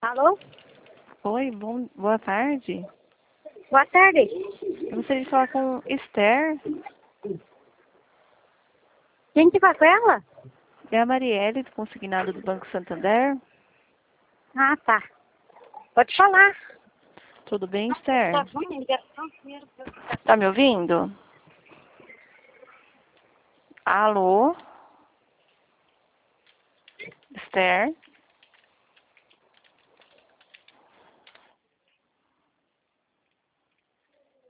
Alô? Oi, boa tarde. Boa tarde. Eu gostaria de falar com Esther. Quem que vai com ela? É a Marielle, do consignado do Banco Santander. Ah, tá. Pode falar. Tudo bem, Esther? Tá ruim a ligação? Tá me ouvindo? Alô? Esther?